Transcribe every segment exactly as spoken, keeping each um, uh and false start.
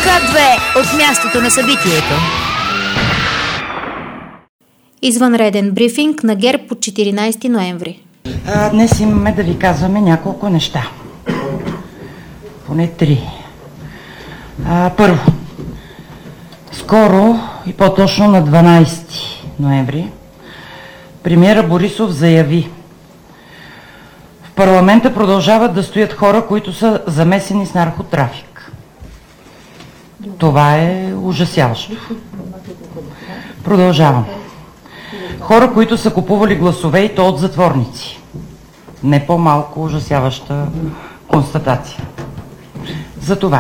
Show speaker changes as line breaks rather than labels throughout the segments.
Ка две от мястото на събитието.
Извънреден брифинг на ГЕРБ от четиринайсети ноември.
А, днес имаме да ви казваме няколко неща. Поне три. А, първо, скоро и по-точно на дванайсети ноември премиера Борисов заяви: в парламента продължават да стоят хора, които са замесени с наркотрафик. Това е ужасяващо. Продължавам. Хора, които са купували гласове, и то от затворници. Не по-малко ужасяваща констатация. Затова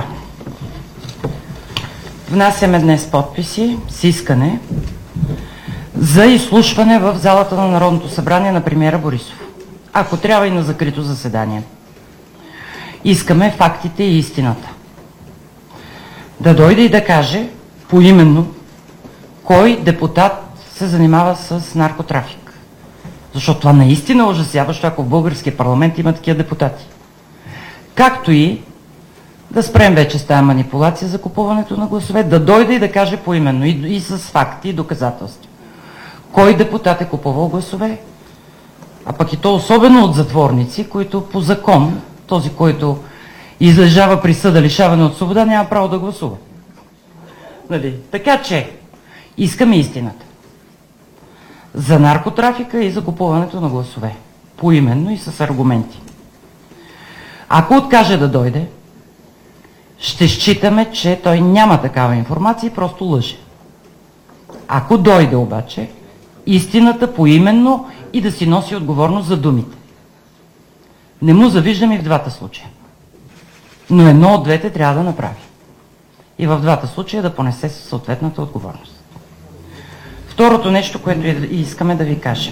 внасяме днес подписи с искане за изслушване в залата на Народното събрание на премиера Борисов. Ако трябва и на закрито заседание. Искаме фактите и истината. Да дойде и да каже поименно кой депутат се занимава с наркотрафик. Защото това наистина е ужасяващо, ако в българския парламент има такива депутати. Както и да спрем вече с тази манипулация за купуването на гласове, да дойде и да каже поименно и, и с факти и доказателства. Кой депутат е купувал гласове? А пък и то особено от затворници, които по закон, този, който излежава присъда лишаване от свобода, няма право да гласува. Нали? Така че искаме истината за наркотрафика и за купуването на гласове. Поименно и с аргументи. Ако откаже да дойде, ще считаме, че той няма такава информация и просто лъже. Ако дойде обаче, истината поименно и да си носи отговорност за думите. Не му завиждам и в двата случая. Но едно от двете трябва да направи. И в двата случая да понесе съответната отговорност. Второто нещо, което искаме да ви кажем.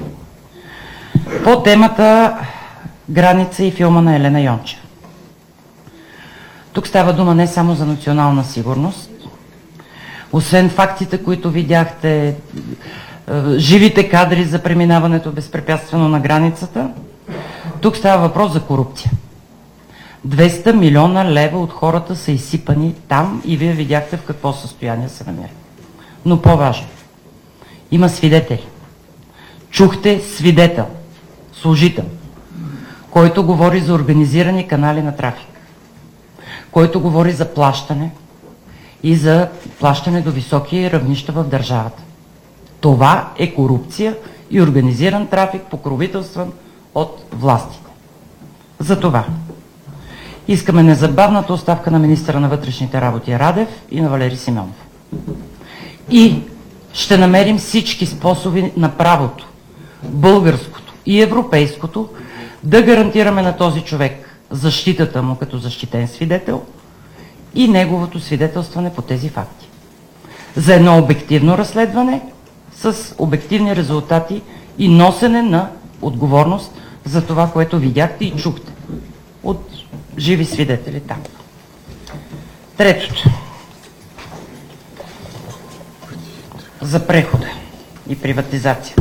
По темата Граница и филма на Елена Йончева. Тук става дума не само за национална сигурност. Освен фактите, които видяхте, живите кадри за преминаването безпрепятствено на границата, тук става въпрос за корупция. двеста милиона лева от хората са изсипани там и вие видяхте в какво състояние се намира. Но по-важно, има свидетели. Чухте свидетел, служител, който говори за организирани канали на трафик, който говори за плащане и за плащане до високи равнища в държавата. Това е корупция и организиран трафик, покровителстван от властите. Затова искаме незабавната оставка на министъра на вътрешните работи Радев и на Валери Симеонов. И ще намерим всички способи на правото, българското и европейското, да гарантираме на този човек защитата му като защитен свидетел и неговото свидетелстване по тези факти. За едно обективно разследване с обективни резултати и носене на отговорност за това, което видяхте и чухте от живи свидетели там. Третото. За прехода и приватизация.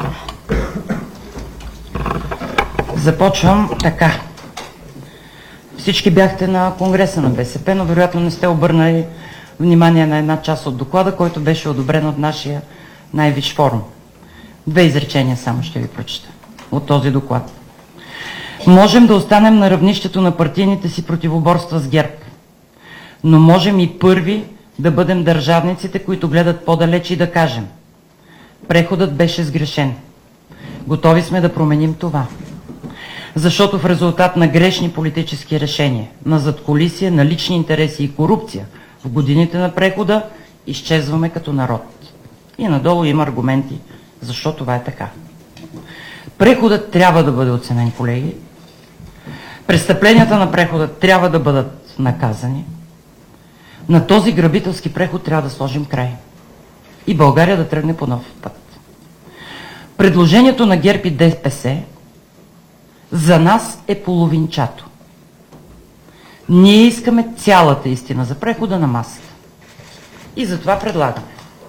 Започвам така. Всички бяхте на конгреса на БСП, но вероятно не сте обърнали внимание на една част от доклада, който беше одобрен от нашия най-висш форум. Две изречения само ще ви прочета от този доклад. Можем да останем на равнището на партийните си противоборства с ГЕРБ, но можем и първи да бъдем държавниците, които гледат по-далеч и да кажем: преходът беше сгрешен. Готови сме да променим това. Защото в резултат на грешни политически решения, на задкулисие, на лични интереси и корупция в годините на прехода изчезваме като народ. И надолу има аргументи защо това е така. Преходът трябва да бъде оценен, колеги. Престъпленията на прехода трябва да бъдат наказани. На този грабителски преход трябва да сложим край. И България да тръгне по нов път. Предложението на ГЕРБ и ДПС за нас е половинчато. Ние искаме цялата истина за прехода на масата. И затова предлагаме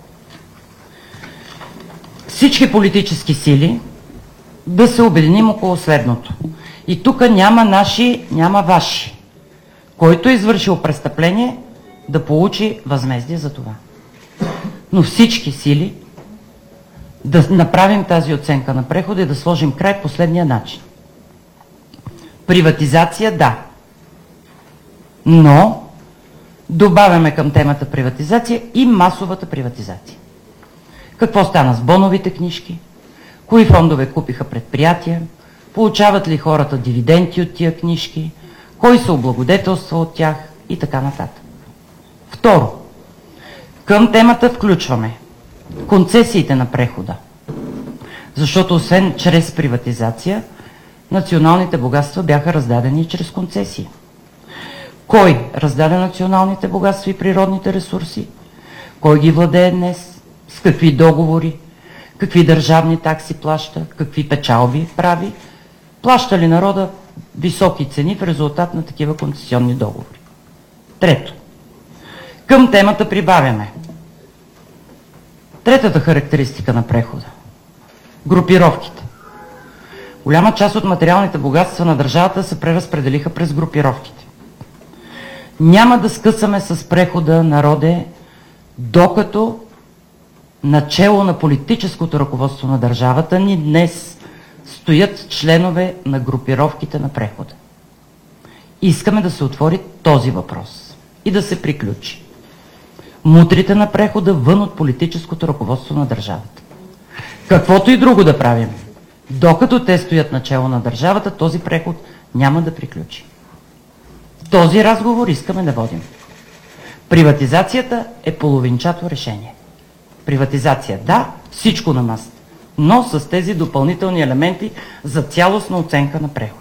всички политически сили да се обединим около следното. И тук няма наши, няма ваши. Който е извършил престъпление, да получи възмездие за това. Но всички сили да направим тази оценка на прехода и да сложим край последния начин. Приватизация – да. Но добавяме към темата приватизация и масовата приватизация. Какво стана с боновите книжки? Кои фондове купиха предприятия? Получават ли хората дивиденти от тия книжки? Кой се облагодетелства от тях? И така нататък. Второ, към темата включваме концесиите на прехода. Защото освен чрез приватизация, националните богатства бяха раздадени и чрез концесии. Кой раздаде националните богатства и природните ресурси? Кой ги владее днес? С какви договори? Какви държавни такси плаща? Какви печалби прави? Плаща ли народа високи цени в резултат на такива концесионни договори? Трето, към темата прибавяме третата характеристика на прехода – групировките. Голяма част от материалните богатства на държавата се преразпределиха през групировките. Няма да скъсаме с прехода, народе, докато начело на политическото ръководство на държавата ни днес стоят членове на групировките на прехода. Искаме да се отвори този въпрос и да се приключи. Мутрите на прехода вън от политическото ръководство на държавата. Каквото и друго да правим, докато те стоят начело на държавата, този преход няма да приключи. Този разговор искаме да водим. Приватизацията е половинчато решение. Приватизация – да, всичко на масата, но с тези допълнителни елементи за цялостна оценка на прехода.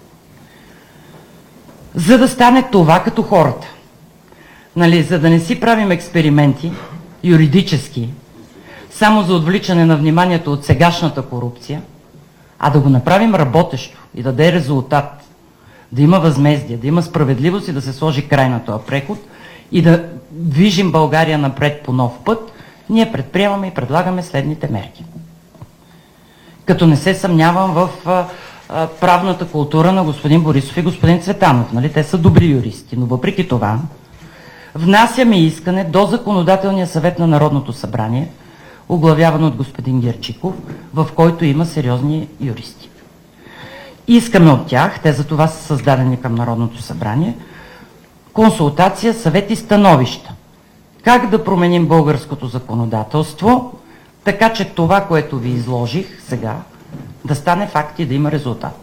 За да стане това като хората, нали, за да не си правим експерименти юридически, само за отвличане на вниманието от сегашната корупция, а да го направим работещо и да даде резултат, да има възмездие, да има справедливост и да се сложи край на този преход и да движим България напред по нов път, ние предприемаме и предлагаме следните мерки. Като не се съмнявам в а, а, правната култура на господин Борисов и господин Цветанов, нали? Те са добри юристи, но въпреки това внасяме искане до Законодателния съвет на Народното събрание, оглавяван от господин Герчиков, в който има сериозни юристи. Искаме от тях, те за това са създадени към Народното събрание, консултация, съвет и становища. Как да променим българското законодателство, така че това, което ви изложих сега, да стане факт и да има резултат.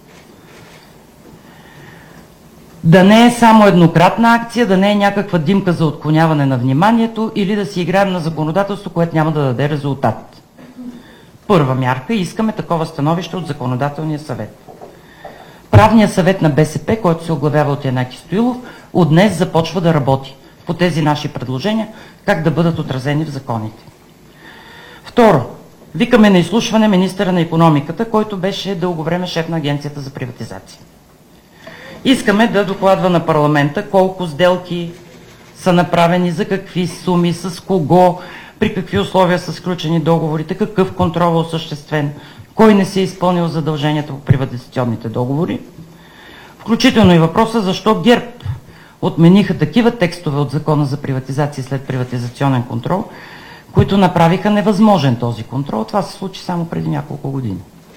Да не е само еднократна акция, да не е някаква димка за отклоняване на вниманието или да си играем на законодателство, което няма да даде резултат. Първа мярка, искаме такова становище от Законодателния съвет. Правният съвет на БСП, който се оглавява от Янаки Стоилов, от днес започва да работи по тези наши предложения, как да бъдат отразени в законите. Второ, викаме на изслушване министъра на икономиката, който беше дълго време шеф на Агенцията за приватизация. Искаме да докладва на парламента колко сделки са направени, за какви суми, с кого, при какви условия са сключени договорите, какъв контрол е осъществен, кой не си е изпълнил задълженията по приватизационните договори. Включително и въпроса защо ГЕРБ отмениха такива текстове от Закона за приватизация след приватизационен контрол, които направиха невъзможен този контрол. Това се случи само преди няколко години.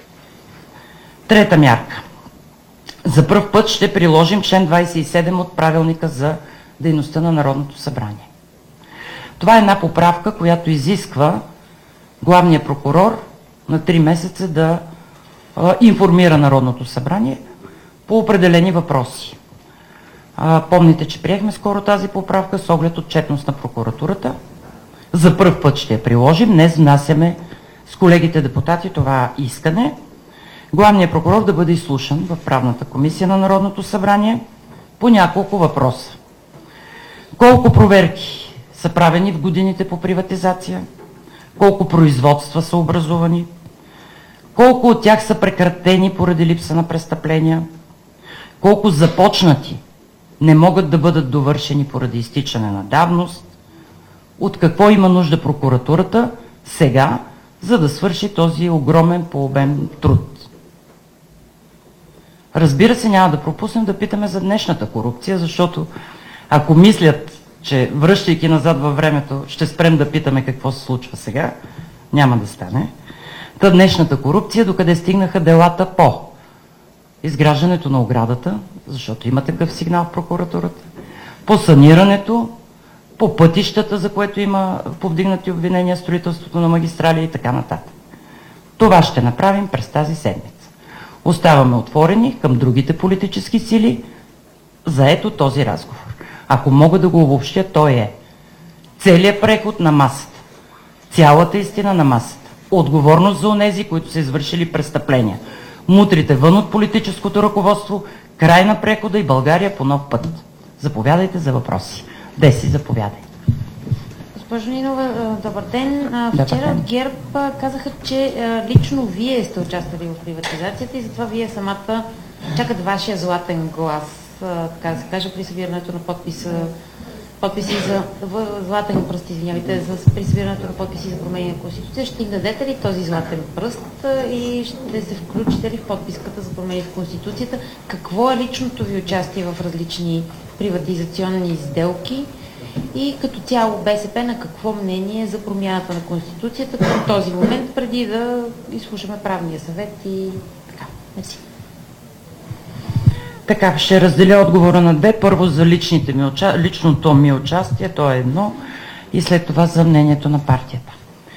Трета мярка. За пръв път ще приложим член двадесет и седем от Правилника за дейността на Народното събрание. Това е една поправка, която изисква главният прокурор на три месеца да а, информира Народното събрание по определени въпроси. А, помните, че приехме скоро тази поправка с оглед отчетност на прокуратурата. За пръв път ще я приложим. Днес внасяме с колегите депутати това искане. Главният прокурор да бъде изслушан в Правната комисия на Народното събрание по няколко въпроса. Колко проверки са правени в годините по приватизация? Колко производства са образувани? Колко от тях са прекратени поради липса на престъпления? Колко започнати не могат да бъдат довършени поради изтичане на давност? От какво има нужда прокуратурата сега, за да свърши този огромен по обем труд? Разбира се, няма да пропуснем да питаме за днешната корупция, защото ако мислят, че връщайки назад във времето, ще спрем да питаме какво се случва сега. Няма да стане. Та днешната корупция, докъде стигнаха делата по изграждането на оградата, защото има такъв сигнал в прокуратурата, по санирането, по пътищата, за което има повдигнати обвинения, строителството на магистрали и така нататък. Това ще направим през тази седмица. Оставаме отворени към другите политически сили за ето този разговор. Ако мога да го обобщя, той е целият преход на масата, цялата истина на масата, отговорност за онези, които са извършили престъпления, мутрите вън от политическото ръководство, край на прехода и България по нов път. Заповядайте за въпроси. Деси, заповядай.
Госпожо Нинова, добър ден.
Добър
Вчера
ден.
от ГЕРБ казаха, че лично вие сте участвали в приватизацията и затова вие самата чакат вашия златен глас, така да се каже, при събирането на подписа, подписи за златен пръст, извинявайте, за при събирането на подписи за промени на Конституция. Ще им дадете ли този златен пръст и ще се включите ли в подписката за промени в Конституцията? Какво е личното ви участие в различни приватизационни сделки? И като цяло БСП на какво мнение за промяната на Конституцията към този момент, преди да изслушаме правния съвет и така. Мерси.
Така, ще разделя отговора на две. Първо за личните ми, личното ми участие, то е едно, и след това за мнението на партията.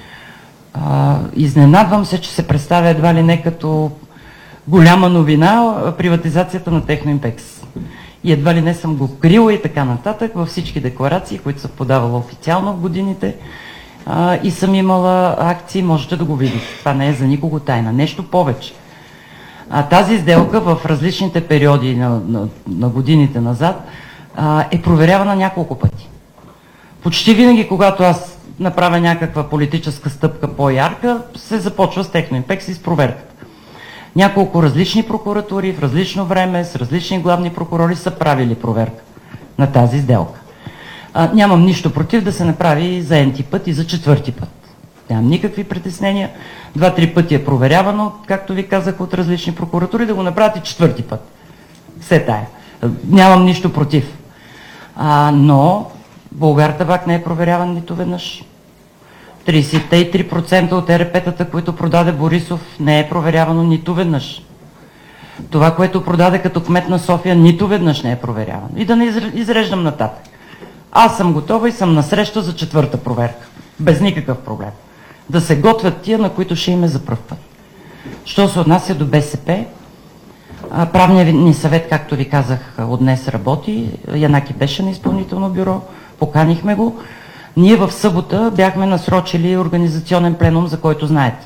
А, изненадвам се, че се представя едва ли не като голяма новина приватизацията на Техноимпекс. И едва ли не съм го крила и така нататък във всички декларации, които съм подавала официално в годините а, и съм имала акции, можете да го видите. Това не е за никого тайна. Нещо повече. А, тази сделка в различните периоди на, на, на годините назад а, е проверявана няколко пъти. Почти винаги, когато аз направя някаква политическа стъпка по-ярка, се започва с Техноимпекс и с проверката. Няколко различни прокуратури в различно време с различни главни прокурори са правили проверка на тази сделка. А, нямам нищо против да се направи за енти път и за четвърти път. Нямам никакви притеснения. Два-три пъти е проверявано, както ви казах, от различни прокуратури, да го направят и четвърти път. Все тая. Нямам нищо против. А, но Булгартабак не е проверяван нито веднъж. тридесет и три процента от Е Р П-тата, които продаде Борисов, не е проверявано нито веднъж. Това, което продаде като кмет на София, нито веднъж не е проверявано. И да не изреждам нататък. Аз съм готова и съм насреща за четвърта проверка. Без никакъв проблем. Да се готвят тия, на които ще им е за пръв път. Що се отнася до Б С П, правният ни съвет, както ви казах, от днес работи. Янаки беше на изпълнително бюро, поканихме го. Ние в събота бяхме насрочили организационен пленум, за който знаете.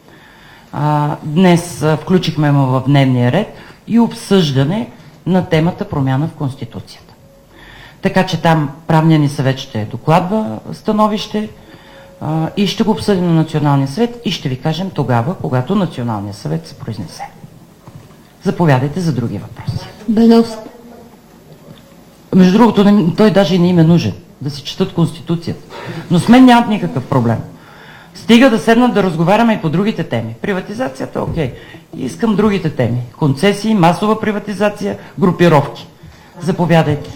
А, днес а, включихме му в дневния ред и обсъждане на темата промяна в Конституцията. Така че там правният ни съвет ще докладва становище а, и ще го обсъдим на Националния съвет и ще ви кажем тогава, когато Националния съвет се произнесе. Заповядайте за други въпроси.
Беновски.
Между другото, той даже и не им е нужен да си четат Конституцията. Но с мен нямат никакъв проблем. Стига да седнат да разговаряме и по другите теми. Приватизацията, окей. Искам другите теми. Концесии, масова приватизация, групировки. Заповядайте.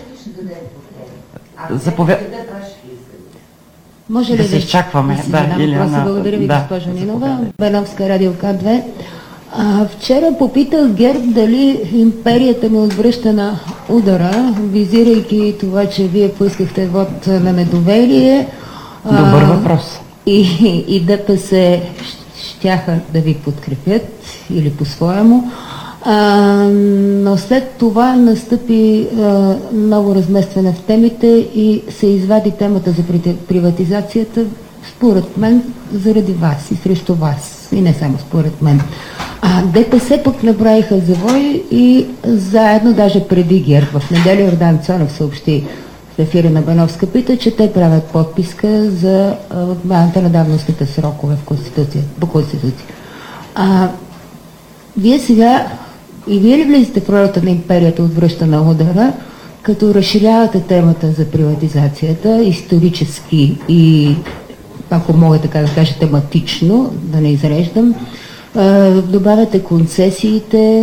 Заповядайте.
Може ли
да се изчакваме?
Да, да,
Илиана.
Благодаря ви,
Да,
госпожо Нинова.
заповядайте.
Беновска, Радио К две. А, вчера попитах ГЕРБ дали империята ми отвръща на удара, визирайки това, че вие поискахте вод на недоверие.
Добър
а,
въпрос.
И, и Д П С щяха да ви подкрепят или по-своему. А, но след това настъпи а, ново разместване в темите и се извади темата за приватизацията, според мен, заради вас и срещу вас. И не само според мен. А Д П С пък направиха завой и заедно, даже преди ГЕРБ, в неделя Йордан Цонев съобщи в ефира на Беновска пита, че те правят подписка за отмяната на давностните срокове в Конституция, по Конституция. А, вие сега и вие ли влизате в ролята на империята отвръща на удара, като разширявате темата за приватизацията исторически и, ако мога така да кажа, тематично, да не изреждам, добавяте концесиите,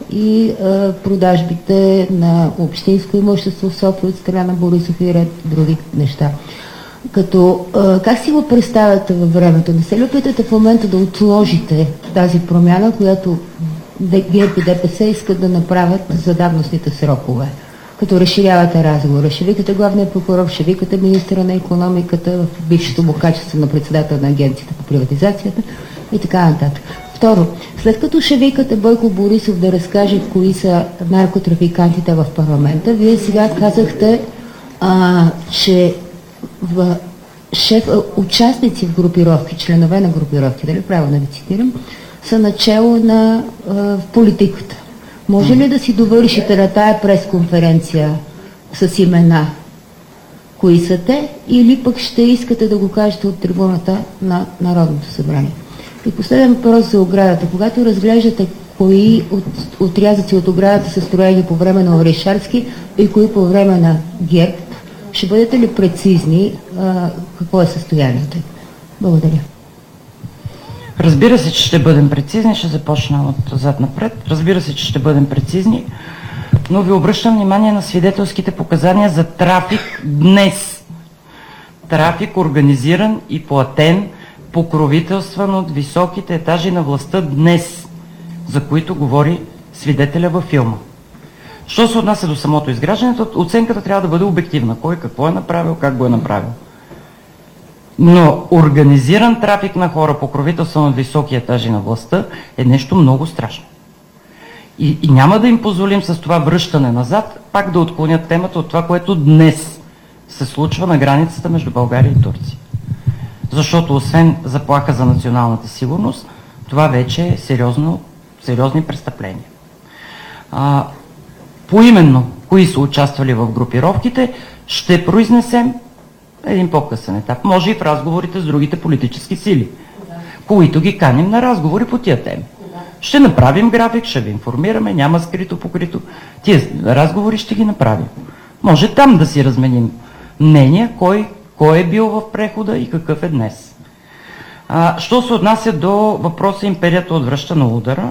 и а, продажбите на общинско имущество в София от страна на Борисов и ред други неща. Като, а, как си го представяте във времето? Не се ли опитате в момента да отложите тази промяна, която ГЕРБ и ДПС искат да направят за давностните срокове? Като разширявате разговора, ще викате главния прокурор, ще викате министра на икономиката в бившето му качество на председател на агенцията по приватизацията и така нататък. Второ, след като ще викате Бойко Борисов да разкаже кои са наркотрафикантите в парламента, вие сега казахте, а, че в шеф, участници в групировки, членове на групировки, дали правилно ви цитирам, са начало на а, в политиката. Може ли да си довършите на тая пресконференция с имена кои са те, или пък ще искате да го кажете от трибуната на Народното събрание? И последен въпрос за оградата. Когато разглеждате кои от, отрязъци от оградата са строени по време на Орешарски и кои по време на ГЕРБ, ще бъдете ли прецизни а, какво е състоянието? Благодаря.
Разбира се, че ще бъдем прецизни, ще започна от зад напред. Разбира се, че ще бъдем прецизни, но ви обръщам внимание на свидетелските показания за трафик днес. Трафик организиран и платен, покровителстван от високите етажи на властта днес, за които говори свидетеля във филма. Що се отнася до самото изграждане, оценката трябва да бъде обективна. Кой какво е направил, как го е направил. Но организиран трафик на хора, покровителстван от високи етажи на властта, е нещо много страшно. И, и няма да им позволим с това връщане назад, пак да отклонят темата от това, което днес се случва на границата между България и Турция. Защото освен заплаха за националната сигурност, това вече е сериозно, сериозни престъпления. А, поименно, кои са участвали в групировките, ще произнесем един по-късен етап. Може и в разговорите с другите политически сили, които ги каним на разговори по тия теми. Ще направим график, ще ви информираме, няма скрито покрито. Тия разговори ще ги направим. Може там да си разменим мнения, кой, кой е бил в прехода и какъв е днес. А, що се отнася до въпроса империята отвръща на удара,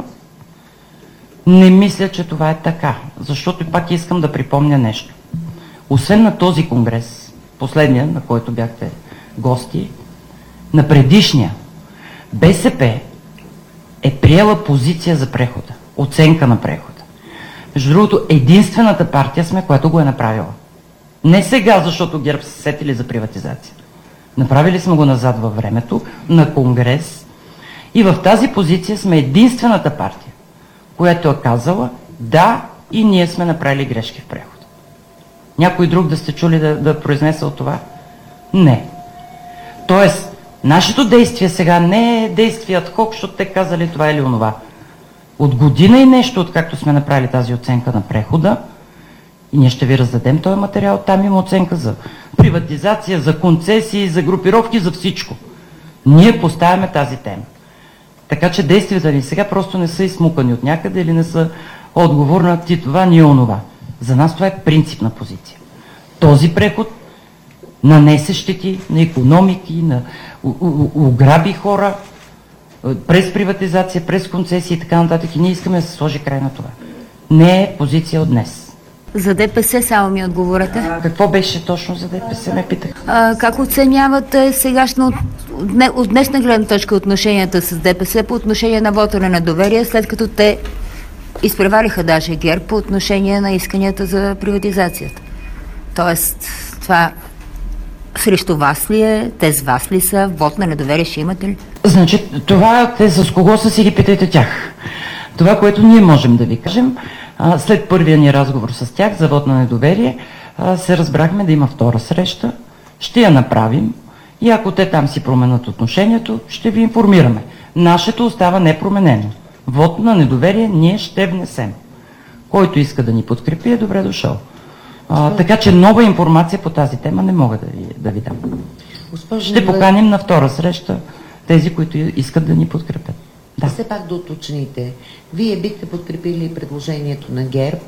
не мисля, че това е така. Защото пак искам да припомня нещо. Освен на този конгрес, последния, на който бяхте гости, на предишния, БСП е приела позиция за прехода, оценка на прехода. Между другото, единствената партия сме, която го е направила. Не сега, защото ГЕРБ се сетили за приватизация. Направили сме го назад във времето, на конгрес, и в тази позиция сме единствената партия, която е казала, да, и ние сме направили грешки в прехода. Някой друг да сте чули да, да произнесе от това? Не. Тоест, нашето действие сега не е действие адхок, защото те казали това или онова. От година и нещо, откакто сме направили тази оценка на прехода, и ние ще ви раздадем този материал, там има оценка за приватизация, за концесии, за групировки, за всичко. Ние поставяме тази тема. Така че действията ни сега просто не са изсмукани от някъде или не са отговор на ти това, ни онова. За нас това е принципна позиция. Този преход нанесе щети на икономики, на ограби хора, през приватизация, през концесии и така нататък. И ние искаме да се сложи край на това. Не е позиция от днес.
За ДПС само ми отговорете.
А, какво беше точно за ДПС, ме питах?
А, как оценявате сегашно от днешна гледна точка отношенията с ДПС по отношение на вота на недоверие, след като те изпревариха даже ГЕРБ по отношение на исканията за приватизацията? Тоест, това срещу вас ли е? Те с вас ли са? Вот на недоверие ще имате ли?
Значи, това те с кого са, си ги питайте тях. Това, което ние можем да ви кажем, след първия ни разговор с тях за вот на недоверие, се разбрахме да има втора среща, ще я направим и ако те там си променят отношението, ще ви информираме. Нашето остава непроменено. Вот на недоверие ние ще внесем. Който иска да ни подкрепи, е добре дошъл. А, така че нова информация по тази тема не мога да ви, да ви дам.
Госпожа,
ще поканим на втора среща тези, които искат да ни подкрепят. Да.
Все пак да уточните. Вие бихте подкрепили предложението на ГЕРБ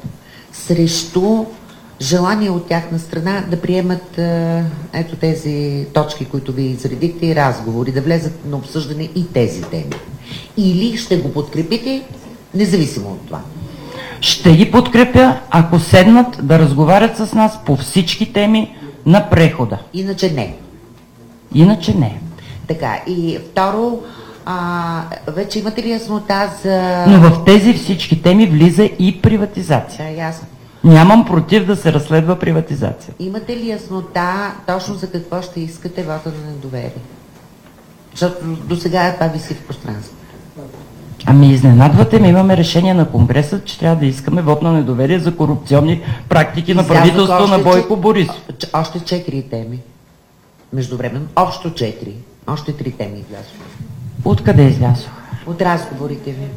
срещу желание от тяхна страна да приемат е, ето тези точки, които ви изредихте, и разговори, да влезат на обсъждане и тези теми. Или ще го подкрепите, независимо от това?
Ще ги подкрепя, ако седнат да разговарят с нас по всички теми на прехода.
Иначе не.
Иначе не.
Така, и второ, а, вече имате ли яснота за...
Но в тези всички теми влиза и приватизация.
Да, ясно.
Нямам против да се разследва приватизация.
Имате ли яснота точно за какво ще искате вота на недоверие? Защото до сега това виси в пространството.
Ами изненадвате ме, имаме решение на Конгреса, че трябва да искаме вот на недоверие за корупционни практики на правителството на Бойко Борисов.
Още четири теми. Междувременно, общо четири. Още три теми излязоха.
Откъде излязох?
От разговорите ви.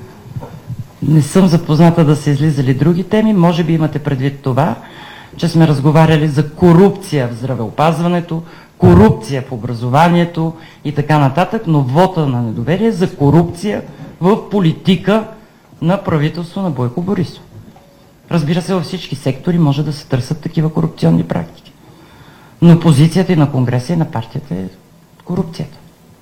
Не съм запозната да са излизали други теми. Може би имате предвид това, че сме разговаряли за корупция в здравеопазването, корупция в образованието и така нататък, но вота на недоверие за корупция в политика на правителство на Бойко Борисов. Разбира се, във всички сектори може да се търсят такива корупционни практики. Но позицията и на Конгреса и на партията е корупцията.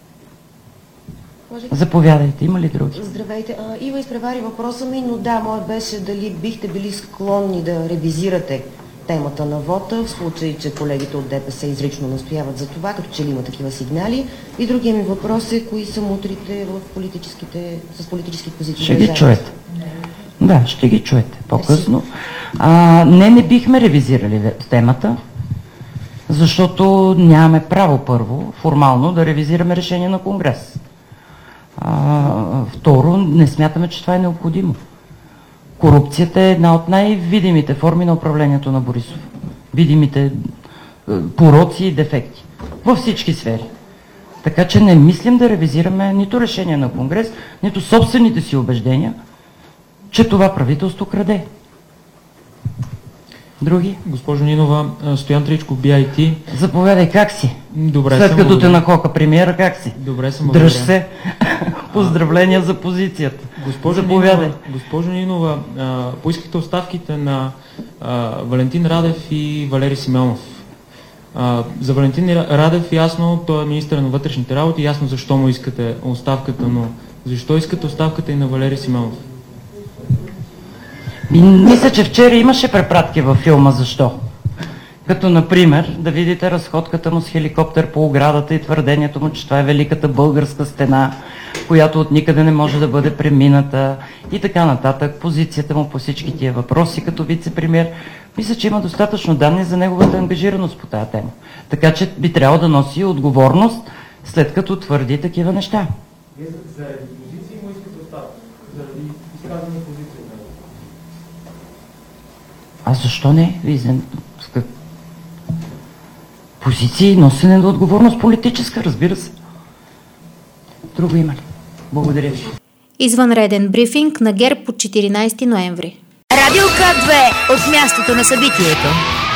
Може...
Заповядайте, има ли други?
Здравейте. А, Ива изпревари въпроса ми, но да, моят беше дали бихте били склонни да ревизирате темата на вота, в случай, че колегите от ДПС изрично настояват за това, като че ли има такива сигнали. И другия ми въпрос е, кои са мутрите в политическите, с политически позиции.
Ще ги чуете. Да, ще ги чуете по-късно. А, не, не бихме ревизирали темата, защото нямаме право първо, формално, да ревизираме решение на Конгрес. А, второ, не смятаме, че това е необходимо. Корупцията е една от най-видимите форми на управлението на Борисов. Видимите пороци и дефекти във всички сфери. Така че не мислим да ревизираме нито решение на Конгрес, нито собствените си убеждения, че това правителство краде. Други?
Госпожо Нинова, Стоян Тричков, Би Ай Ти.
Заповядай, как си?
Добре
След
съм,
като
благодаря.
те нахока премиера, как си?
Добре съм,
Дръж
благодаря.
се. Поздравления за позицията.
Госпожо
Заповядай.
Нинова, госпожо Нинова, а, поискахте оставките на а, Валентин Радев и Валери Симеонов. А, за Валентин Радев ясно, той е министър на вътрешните работи, ясно защо му искате оставката, но защо искате оставката и на Валери Симеонов?
И мисля, че вчера имаше препратки във филма «Защо?». Като, например, да видите разходката му с хеликоптер по оградата и твърдението му, че това е великата българска стена, която от никъде не може да бъде премината и така нататък. Позицията му по всички тия въпроси като вице-премиер. Мисля, че има достатъчно данни за неговата ангажираност по тази тема. Така че би трябвало да носи отговорност, след като твърди такива неща.
Вие заради позиции му искате оставка? Заради изказани позиции?
А защо не? Визен... Позиции, носене на отговорност политическа, разбира се. Друго има ли? Благодаря ви.
Извънреден брифинг на ГЕРБ от четиринайсети ноември.
Радио К две от мястото на събитието.